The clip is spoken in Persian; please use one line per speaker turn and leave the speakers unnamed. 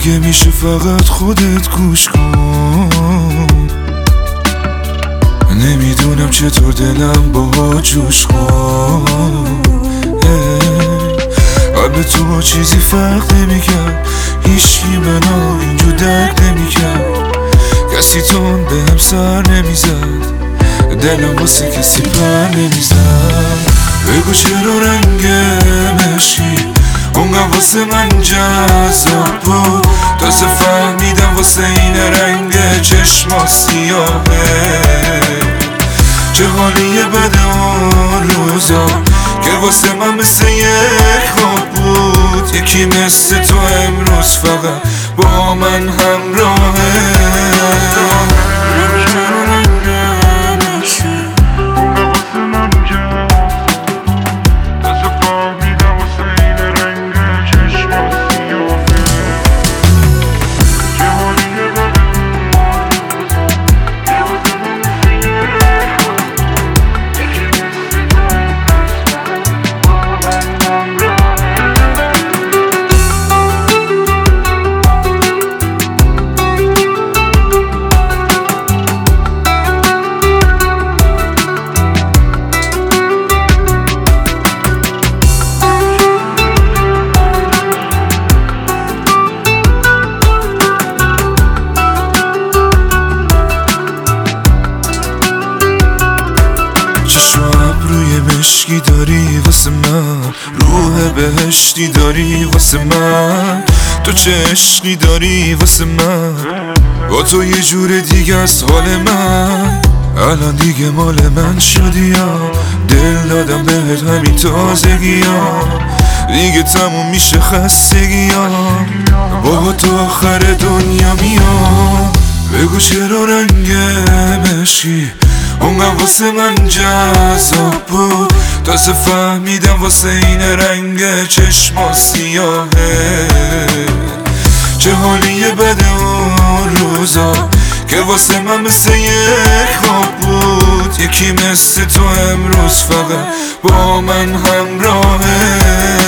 اگه میشه فقط خودت گوش کن. نمیدونم چطور دلم با جوش کن. قلب تو با چیزی فرق نمیکرد، هیچکی منو اینجور درک نمیکرد. کسی تون بهم سر نمیزد، دلم واسه کسی پر نمیزد. بگو چرا رنگ مشکی اونقدر واسه من جذاب بود. تازه فهمیدم واسه این رنگ چشما سیاهه. چه حالیه بده اون روزا که واسه من مثل یک خواب بود. یکی مثل تو امروز فقط با من همراهه. مشکی داری واسه من، روح بهشتی داری واسه من. تو چه عشقی داری واسه من، با تو یه جور دیگه است حال من. الان دیگه مال من شدی ها، دل دادم بهت همین تازگی ها. دیگه تموم میشه خستگی ها، با تو آخر دنیا میام. بگو چرا رنگ مشکی اونقدر واسه من جذاب بود. تازه فهمیدم واسه این رنگ چشما سیاهه. چه حالیه بده اون روزا که واسه من مثل یک خواب بود. یکی مثل تو امروز فقط با من همراهه.